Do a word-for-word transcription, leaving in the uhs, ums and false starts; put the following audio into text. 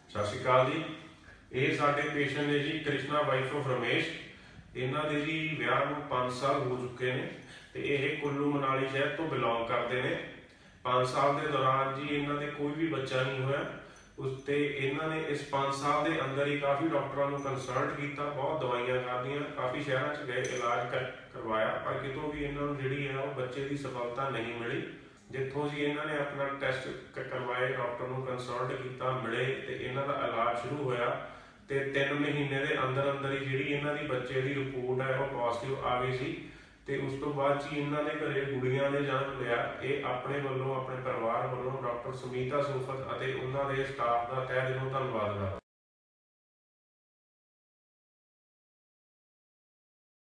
सत श्री अकाल जी। ये साडे पेशेंट ने जी कृष्णा वाइफ ऑफ रमेश। इन्हां दे जी विआह नूं पांच साल हो चुके हैं ते इह कुल्लू मनाली शहर तो बिलोंग करते हैं। पांच साल के दौरान जी इन्हां दे कोई भी बच्चा नहीं होया। उसते इन्हां ने इस पांच साल के अंदर ही काफ़ी डॉक्टरों को कंसल्ट किया, बहुत दवाइयां खादियां, काफ़ी शहरों च गए, इलाज कर करवाया, पर कितों भी इन्हों जी है वो बच्चे की सफलता नहीं मिली। जितों जी इन्होंने अपना टैसट करवाए, डॉक्टर को कंसल्ट किया, मिले तो इन्हों का इलाज शुरू होया तो तीन महीने के अंदर अंदर ही जी इन्हों की बच्चे की रिपोर्ट है वो पॉजिटिव आ गई सी। तो उस तो बाद जी इन्होंने घरे गुड़िया ने जन्म लिया। ये अपने वालों, अपने परिवार वालों डॉक्टर सुमीता सूफत और उन्होंने स्टाफ का तह दिलों धन्यवाद करदा।